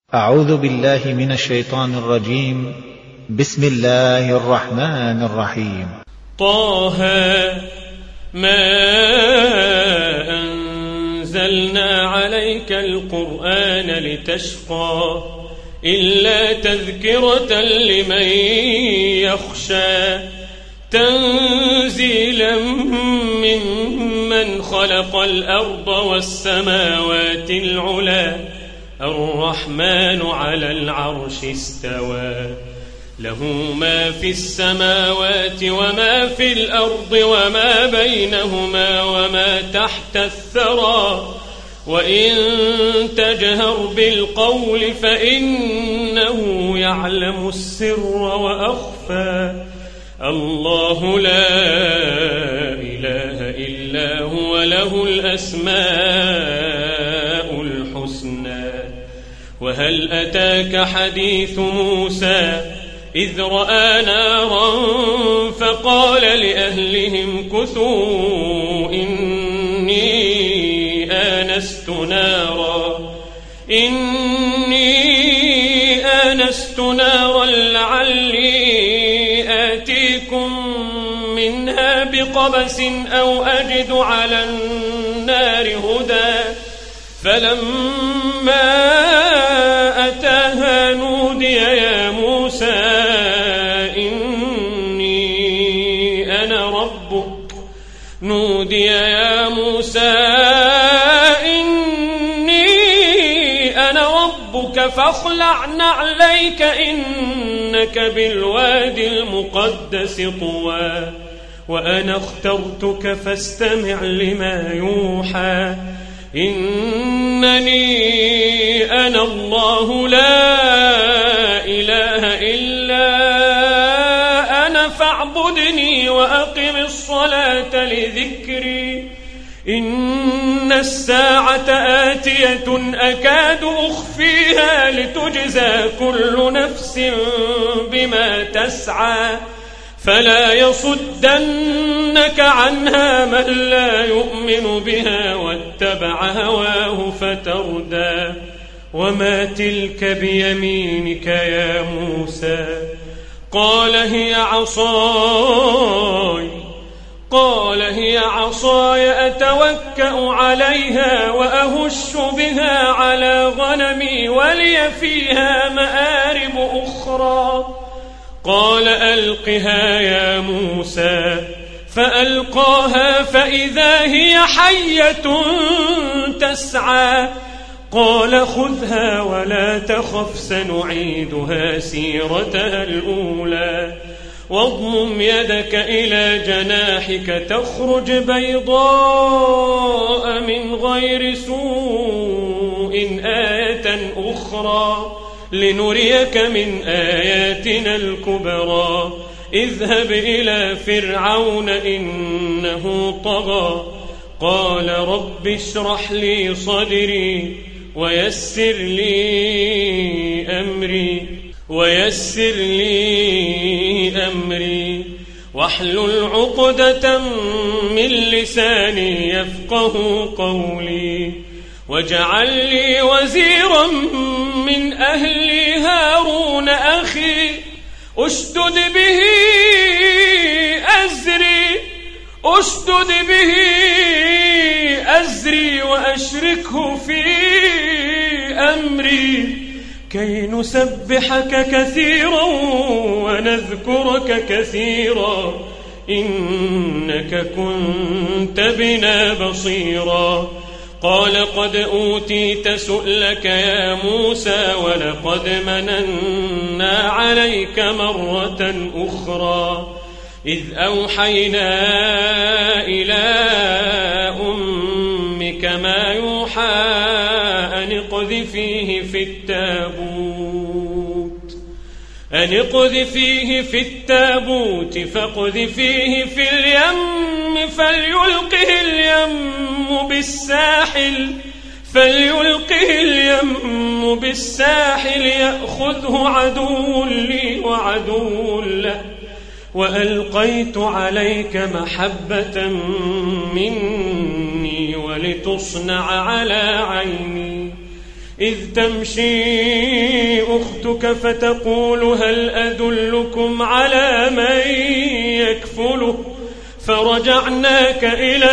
أعوذ بالله من الشيطان الرجيم. بسم الله الرحمن الرحيم. طه ما أنزلنا عليك القرآن لتشقى إلا تذكرة لمن يخشى تنزيلا ممن خلق الأرض والسماوات العلى الرحمن على العرش استوى له ما في السماوات وما في الأرض وما بينهما وما تحت الثرى وإن تجهر بالقول فإنه يعلم السر وأخفى الله لا إله إلا هو له الأسماء الحسنى وهل أتاك حديث موسى إذ رأى نارا فقال لأهلهم كثوا إني آنست نارا لعلي آتيكم منها بقبس أو أجد على النار هدى فلما أتاها نودي يا موسى فاخلع نعليك إنك بالوادي المقدس طوى وأنا اخترتك فاستمع لما يوحى إنني أنا الله لا إله إلا أنا فاعبدني وأقم الصلاة لذكري إن الساعة آتية أكاد أخفيها لتجزى كل نفس بما تسعى فلا يصدنك عنها من لا يؤمن بها واتبع هواه فتردى وما تلك بيمينك يا موسى قال هي عصاي أتوكأ عليها وأهش بها على غنمي ولي فيها مآرب أخرى قال ألقها يا موسى فألقاها فإذا هي حية تسعى قال خذها ولا تخف سنعيدها سيرتها الأولى واضمم يدك إلى جناحك تخرج بيضاء من غير سوء آية أخرى لنريك من آياتنا الكبرى اذهب إلى فرعون إنه طغى قال رب اشرح لي صدري ويسر لي أمري واحلل عقدة من لساني يفقه قولي واجعل لي وزيرا من أهلي هارون أخي أشدد به أزري وأشركه في أمري كي نسبحك كثيرا ونذكرك كثيرا إنك كنت بنا بصيرا قال قد أوتيت سؤلك يا موسى ولقد مننا عليك مرة أخرى إذ أوحينا إلى أمك ما يوحى أن اقذفيه في التابوت فاقذفيه في اليم فليلقه اليم بالساحل يأخذه عدو لي وعدو له وألقيت عليك محبة مني ولتصنع على عيني إذ تمشي أختك فتقول هل أدلكم على من يكفله فرجعناك إلى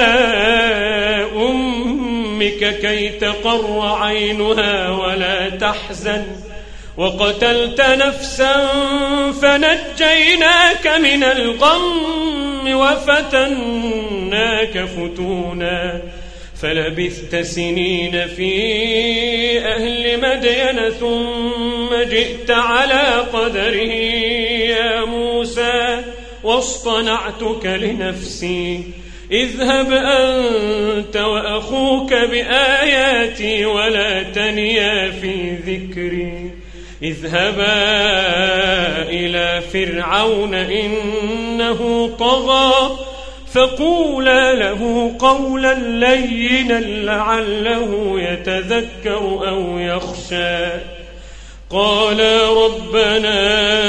أمك كي تقر عينها ولا تحزن وقتلت نفسا فنجيناك من الغم وفتناك فتونا فلبثت سنين في أهل مدين ثم جئت على قدره يا موسى واصطنعتك لنفسي اذهب أنت وأخوك بآياتي ولا تنيا في ذكري اذهبا إلى فرعون إنه طغى فقولا له قولا لينا لعله يتذكر أو يخشى قالا ربنا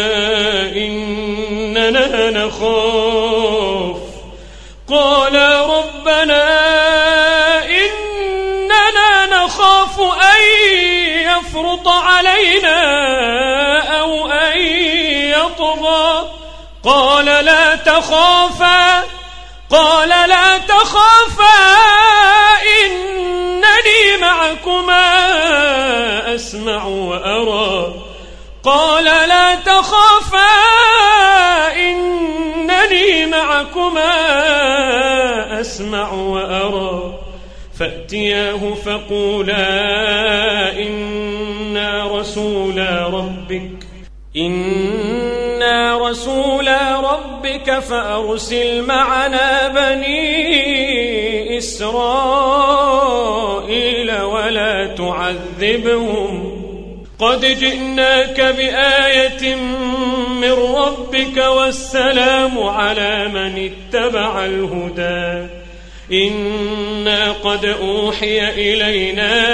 إننا نخاف أن يفرط علينا أو أن يطغى قال لا تخافا إنني معكما أسمع وأرى قال لا تخافا إنني معكما أسمع وأرى فأتياه فقولا إنا رسولا ربك فأرسل معنا بني إسرائيل ولا تعذبهم قد جئناك بآية من ربك والسلام على من اتبع الهدى إنا قد أوحي إلينا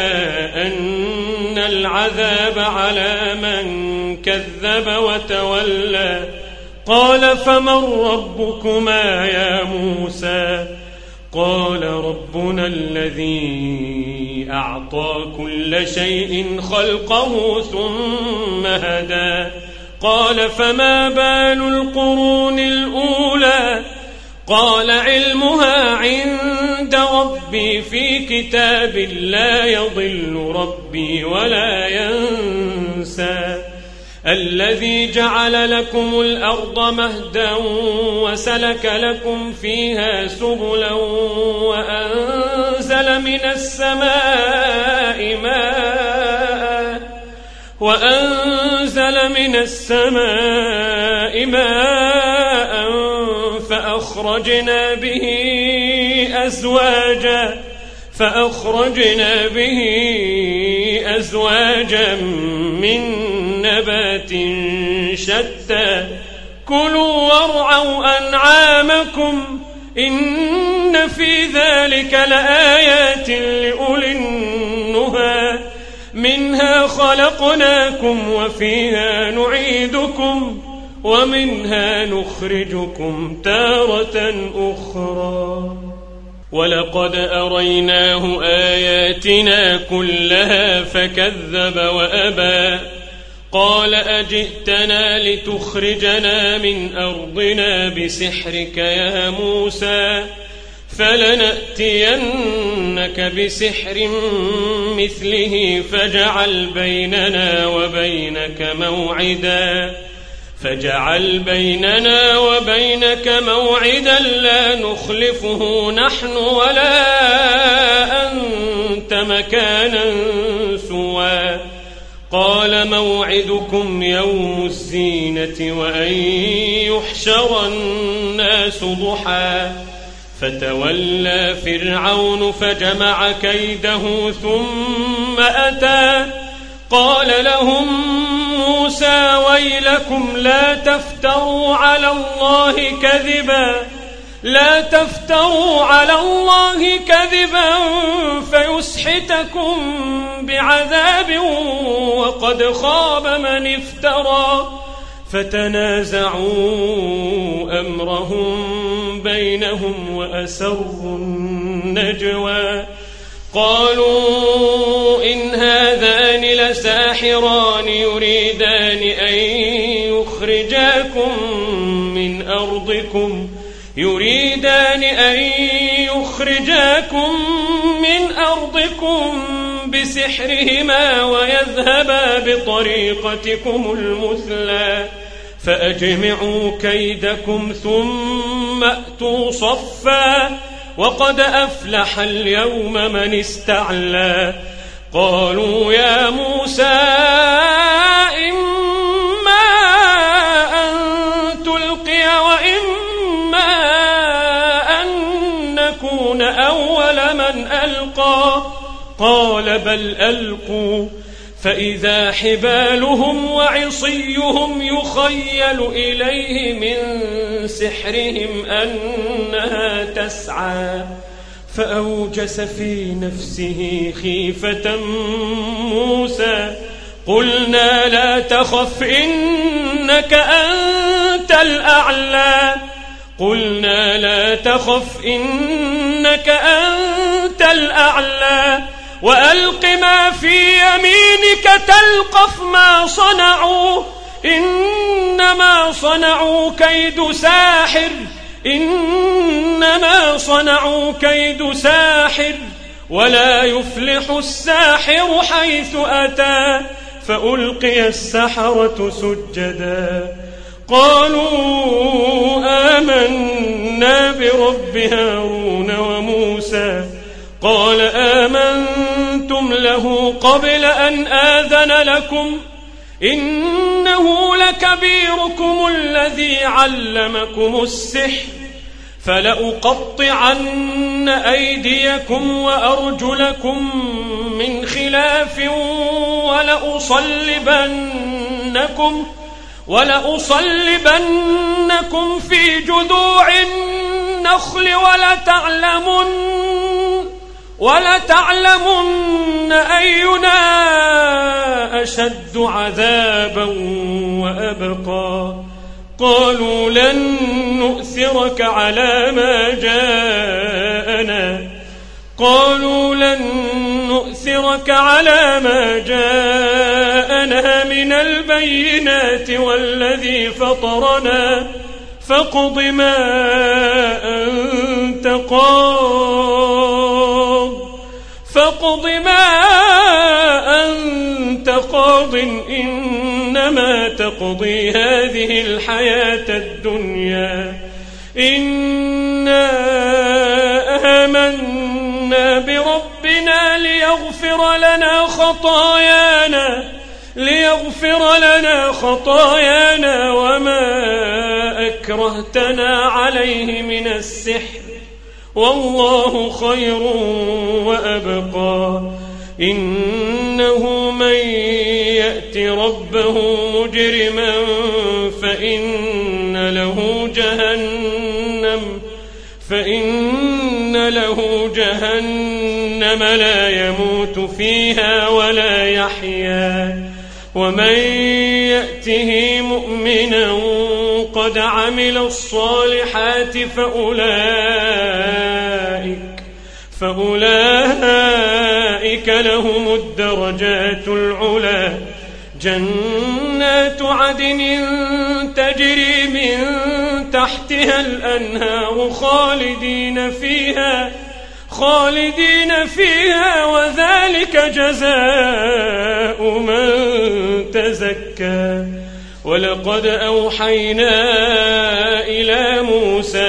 أن العذاب على من كذب وتولى قال فمن ربكما يا موسى قال ربنا الذي أعطى كل شيء خلقه ثم هدى قال فما بال القرون الأولى قال علمها عند ربي في كتاب لا يضل ربي ولا ينسى الذي جعل لكم الأرض مهدا وسلك لكم فيها سبلا وأنزل من السماء ماء فأخرجنا به أزواجا من نبات شتى كلوا وارعوا أنعامكم إن في ذلك لآيات لأولي النهى منها خلقناكم وفيها نعيدكم ومنها نخرجكم تارة أخرى ولقد أريناه آياتنا كلها فكذب وأبى قال أجئتنا لتخرجنا من أرضنا بسحرك يا موسى فلنأتينك بسحر مثله فاجعل بيننا وبينك موعدا لا نخلفه نحن ولا أنت مكانا سوى قال موعدكم يوم الزينة وأن يحشر الناس ضحى فتولى فرعون فجمع كيده ثم أتى قال لهم موسى ويلكم لا تفتروا على الله كذبا فيسحتكم بعذاب وقد خاب من افترى فتنازعوا أمرهم بينهم وأسروا النجوى قالوا إن هذان لساحران يريدان أن يخرجاكم من أرضكم بسحرهما ويذهبا بطريقتكم المثلى فأجمعوا كيدكم ثم أتوا صفا وقد أفلح اليوم من استعلى. قالوا يا موسى إما أن تلقي وإما أن نكون أول من ألقى قال بل ألقوا فإذا حبالهم وعصيهم يخيل إليه من سحرهم أنها تسعى فأوجس في نفسه خيفة موسى قلنا لا تخف إنك أنت الأعلى وألق ما في يمينك تلقف ما صنعوا إنما صنعوا كيد ساحر ولا يفلح الساحر حيث أتى فألقي السحرة سجدا قالوا آمنا برب هارون وموسى قال آمنتم له قبل أن آذن لكم إنه لكبيركم الذي علمكم السحر فلأقطعن أيديكم وأرجلكم من خلاف ولأصلبنكم في جذوع النخل ولتعلمن أينا أشد عذابا وأبقى قالوا لن نؤثرك على ما جاءنا من البينات والذي فطرنا فاقض ما أنت قاض إنما تقضي هذه الحياة الدنيا إنا آمنا بربنا ليغفر لنا خطايانا وما أكرهتنا عليه من السحر والله خير وأبقى إنه من يأت ربه مجرما فإن له جهنم لا يموت فيها ولا يحيا ومن يأته مؤمنا قد عمل الصالحات فأولئك لهم الدرجات العلى جنات عدن تجري من تحتها الأنهار خالدين فيها وذلك جزاء من تزكى ولقد أوحينا إلى موسى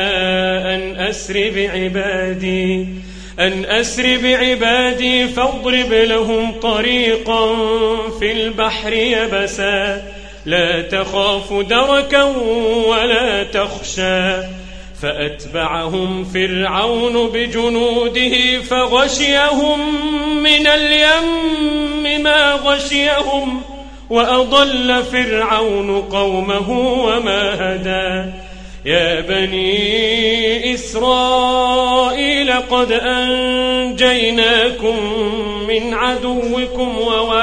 أن أسر بعبادي فاضرب لهم طريقا في البحر يبسا لا تخاف دركا ولا تخشى فأتبعهم فرعون بجنوده فغشيهم من اليم ما غشيهم وأضل فرعون قومه وما هدى يا بني إسرائيل قد أنجيناكم من عدوكم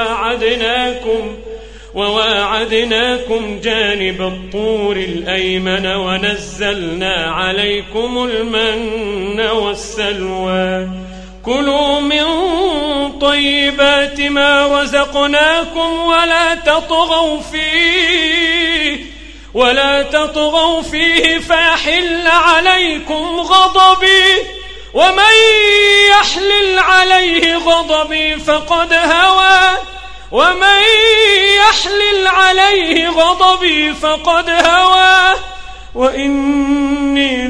وواعدناكم جانب الطور الأيمن ونزلنا عليكم المن والسلوى كلوا من طيبات ما رزقناكم ولا تطغوا فيه فيحل عليكم غضبي، ومن يحلل عليه غضبي فقد هوى وإني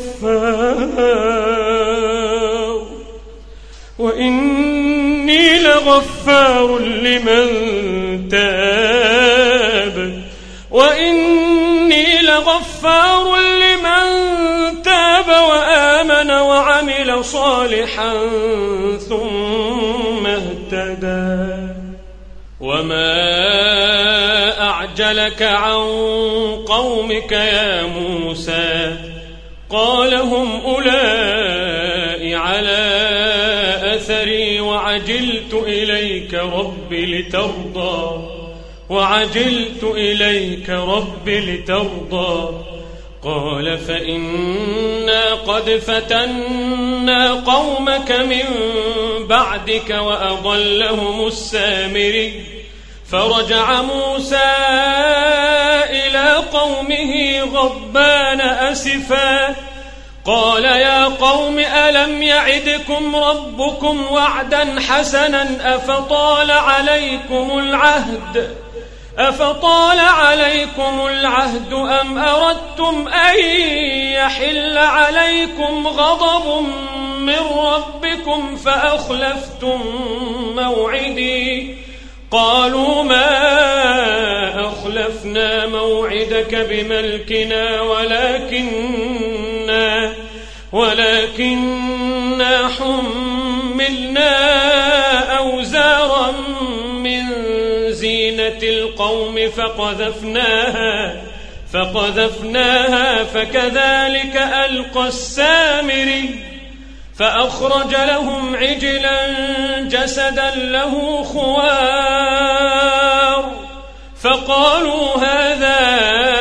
لغفار لمن تاب وآمن وعمل صالحا ثم اهتدى. وما أعجلك عن قومك يا موسى؟ قال هم أولئك على أثري وعجلت إليك رب لترضى. قال فإنا قد فتنا قومك من بعدك وأضلهم السامري. فرجع موسى إلى قومه غضبان أسفا قال يا قوم ألم يعدكم ربكم وعدا حسنا أفطال عليكم العهد أم أردتم أن يحل عليكم غضب من ربكم فأخلفتم موعدي؟ قالوا ما أخلفنا موعدك بملكنا ولكننا حملنا أوزارا من زينة القوم فقذفناها فكذلك ألقى السامري. فأخرج لهم عجلا جسدا له خوار فقالوا هذا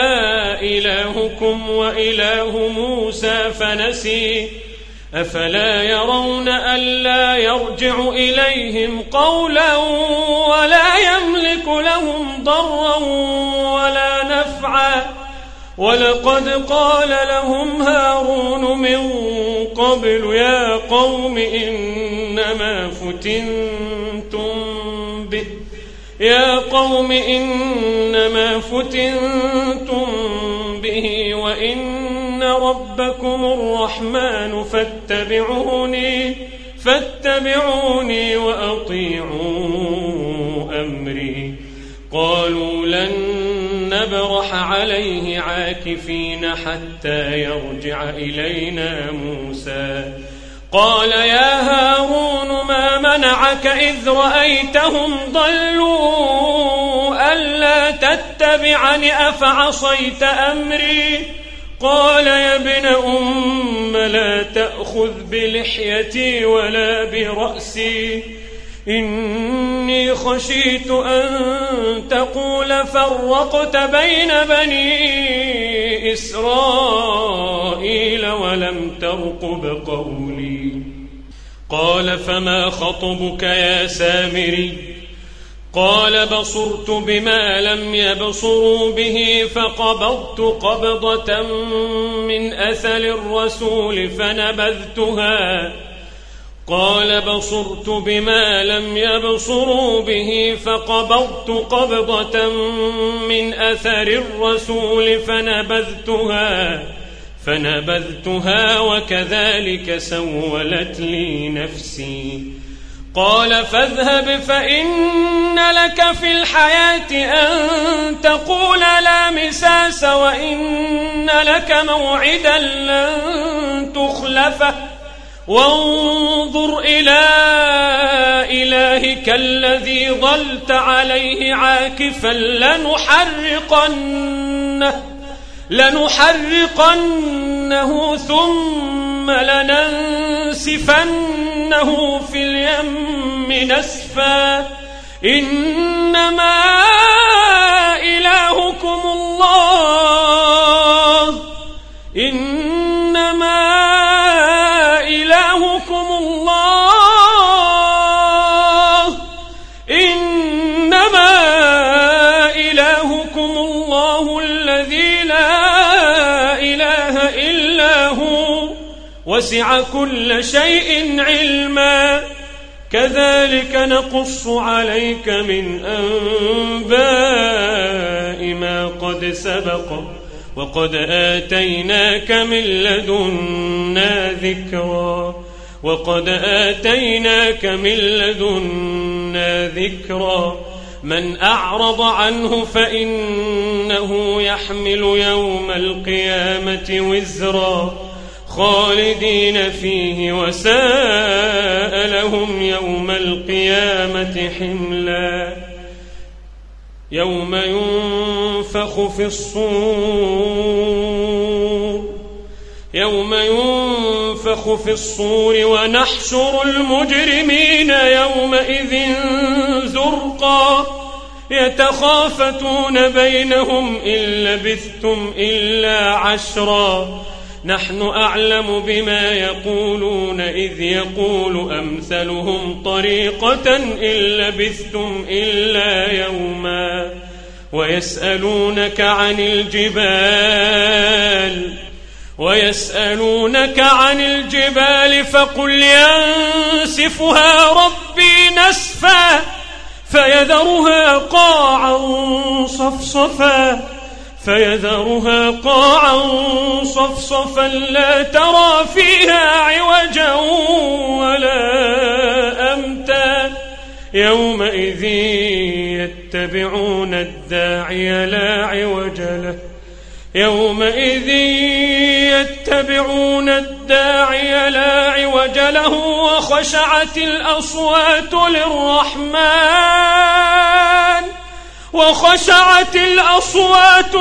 إلهكم وإله موسى فنسي. أفلا يرون ألا يرجع إليهم قولا ولا يملك لهم ضرا ولا نفعا؟ ولقد قال لهم هارون من قبل يا قوم إنما فتنتم به وإن ربكم الرحمن فاتبعوني وأطيعوا أمري. قالوا لن نبرح عليه عاكفين حتى يرجع إلينا موسى. قال يا هارون ما منعك إذ رأيتهم ضلوا ألا تتبعني أفعصيت أمري؟ قال يا ابن أم لا تأخذ بلحيتي ولا برأسي إني خشيت أن تقول فرقت بين بني إسرائيل ولم ترقب قولي. قال فما خطبك يا سامري؟ قال بصرت بما لم يبصروا به فقبضت قبضة من أثر الرسول فنبذتها. قال بصرت بما لم يبصروا به فقبضت قبضة من أثر الرسول فنبذتها وكذلك سولت لي نفسي. قال فاذهب فإن لك في الحياة أن تقول لا مساس وإن لك موعدا لن تخلفه وانظر إلى إلهك الذي ظلت عليه عاكفا لنحرقنه ثم لننسفنه في اليم نسفا. إنما إلهكم الله وسع كل شيء علما كذلك نقص عليك من أنباء ما قد سبق وقد آتيناك من لدنا ذكرا من أعرض عنه فإنه يحمل يوم القيامة وزرا خالدين فيه وساء لهم يوم القيامة حملا يوم ينفخ في الصور ونحشر المجرمين يومئذ زرقا يتخافتون بينهم إن لبثتم إلا عشرا نحن أعلم بما يقولون إذ يقول أمثلهم طريقة إن لبثتم إلا يوما ويسألونك عن الجبال فقل ينسفها ربي نسفا فيذرها قاعا صفصفا لا ترى فيها عوجا ولا أمتا يومئذ يتبعون الداعي لا عوج له وخشعت الأصوات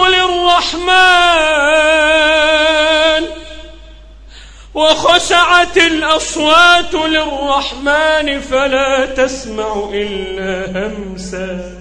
للرحمن فلا تسمع إلا همسا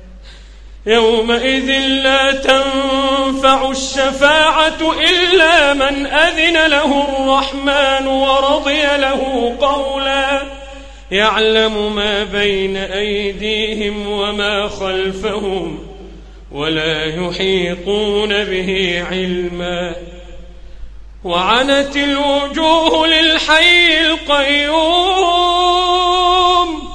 يومئذ لا تنفع الشفاعة إلا من أذن له الرحمن ورضي له قولا يعلم ما بين أيديهم وما خلفهم ولا يحيطون به علما وعنت الوجوه للحي القيوم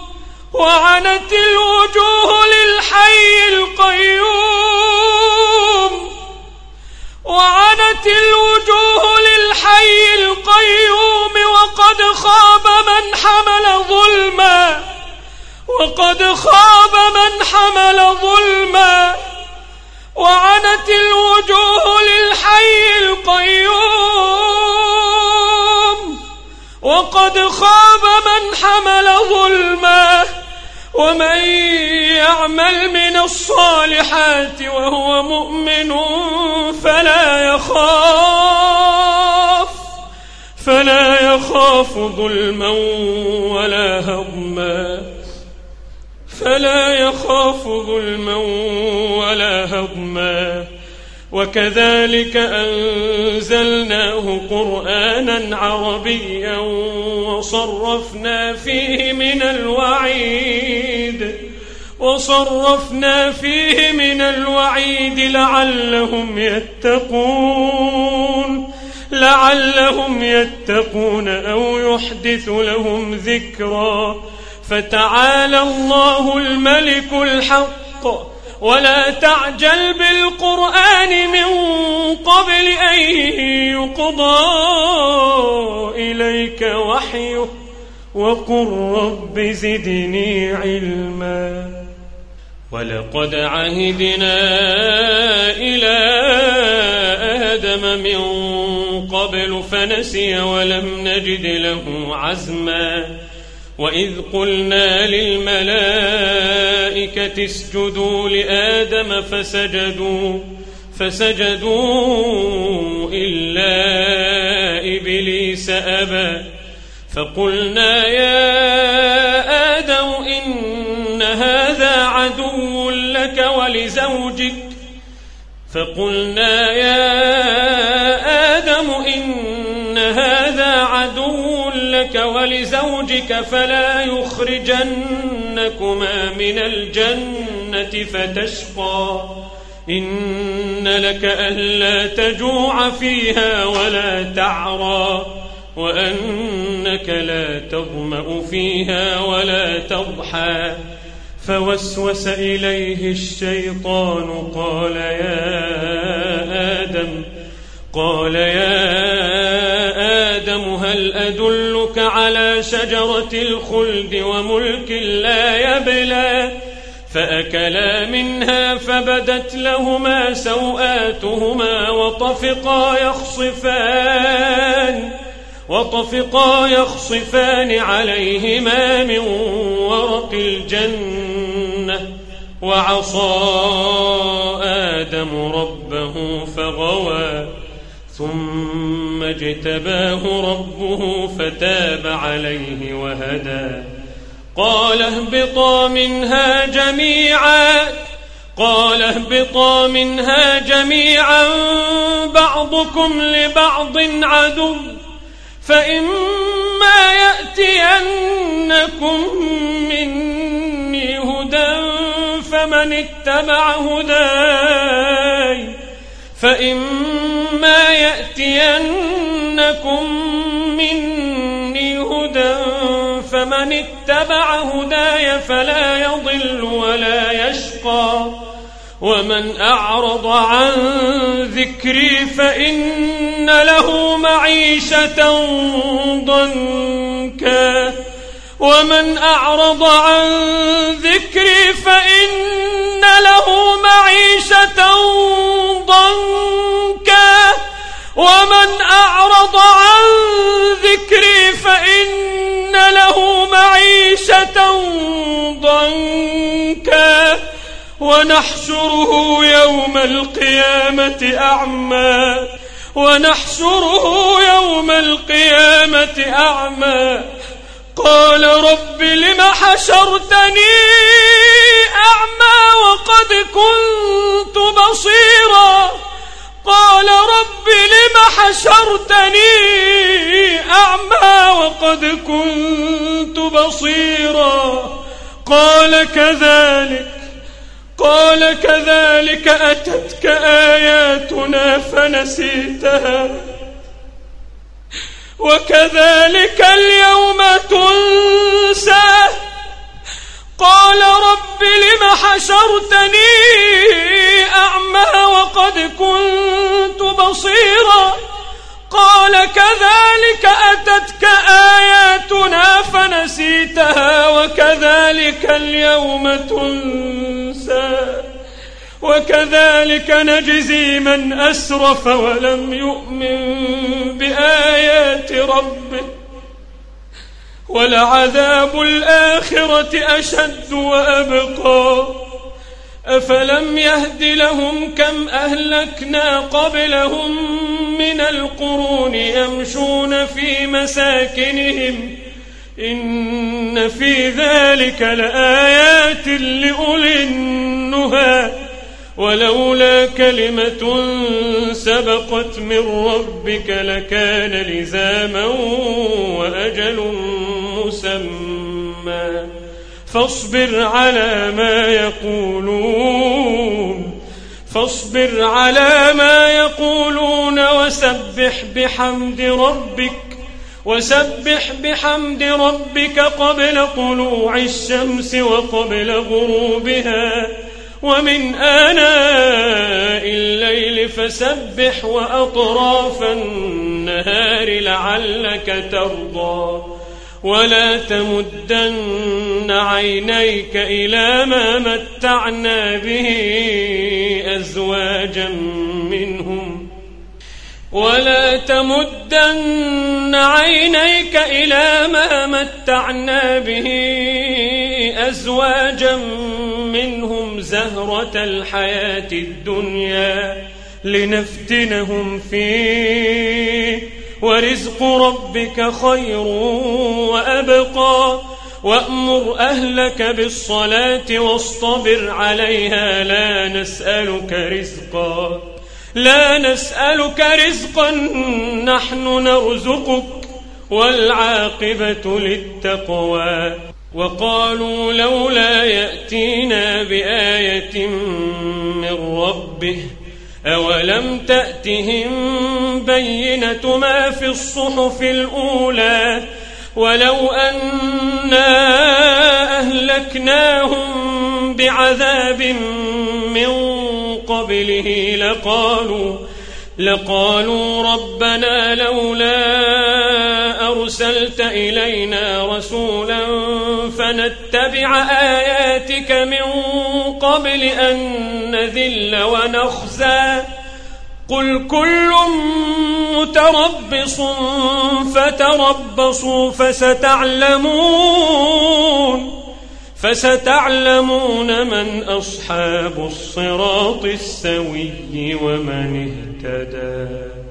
وقد خاب من حمل ظلما وعنت الوجوه للحي القيوم وقد خاب من حمل ظلما ومن يعمل من الصالحات وهو مؤمن فلا يخاف ظلما ولا هضما وكذلك أنزلناه قرآنا عربيا وصرفنا فيه من الوعيد لعلهم يتقون أو يحدث لهم ذكرا فتعالى الله الملك الحق ولا تعجل بالقرآن من قبل أن يقضى إليك وحيه وقل رب زدني علما ولقد عهدنا إلى آدم من قبل فنسي ولم نجد له عزما وإذ قلنا للملائكة اسجدوا لآدم فسجدوا إلا إبليس أبى فقلنا يا آدم إن هذا عدو لك ولزوجك فلا يخرجنكما من الجنة فتشقى إن لك ألا تجوع فيها ولا تعرى وأنك لا تظمأ فيها ولا تضحى. فوسوس إليه الشيطان قال يا آدم هل أدلك على شجرة الخلد وملك لا يبلى؟ فأكلا منها فبدت لهما سوآتهما وطفقا يخصفان عليهما من ورق الجنة. وعصى آدم ربه فغوى ثم اجتباه ربه فتاب عليه وهدى. قال اهبطا منها جميعا بعضكم لبعض عدو فإما يأتينكم مني هدى فمن اتبع هداي فلا يضل ولا يشقى. ومن أعرض عن ذكري فإن له معيشة ضنكا ونحشره يوم القيامة أعمى قال رب لم حشرتني أعمى وقد كنت بصيرا قال كذلك أتتك آياتنا فنسيتها وكذلك اليوم تنسى. قال رب لم حشرتني أعمى وقد كنت بصيرا قال كذلك أتتك آياتنا فنسيتها وكذلك اليوم تنسى. وكذلك نجزي من أسرف ولم يؤمن بآيات ربه ولعذاب الآخرة أشد وأبقى. أفلم يهد لهم كم أهلكنا قبلهم من القرون يمشون في مساكنهم إن في ذلك لآيات لأولي النهى ولولا كلمة سبقت من ربك لكان لزاما وأجل مسمى. فاصبر على ما يقولون وسبح بحمد ربك قبل طلوع الشمس وقبل غروبها ومن آناء الليل فسبح وأطراف النهار لعلك ترضى. ولا تمدن عينيك إلى ما متعنا به أزواجا منهم زهرة الحياة الدنيا لنفتنهم فيه ورزق ربك خير وأبقى. وأمر أهلك بالصلاة واصطبر عليها لا نسألك رزقا نحن نرزقك والعاقبة للتقوى. وقالوا لولا يأتينا بآية من ربه أولم تأتهم بينة ما في الصحف الأولى ولو أنا أهلكناهم بعذاب من قبله لقالوا ربنا لولا أرسلت إلينا رسولا فنتبع آياتك من قبل أن نذل ونخزى قل كل متربص فتربصوا فستعلمون من أصحاب الصراط السوي ومن اهتدى.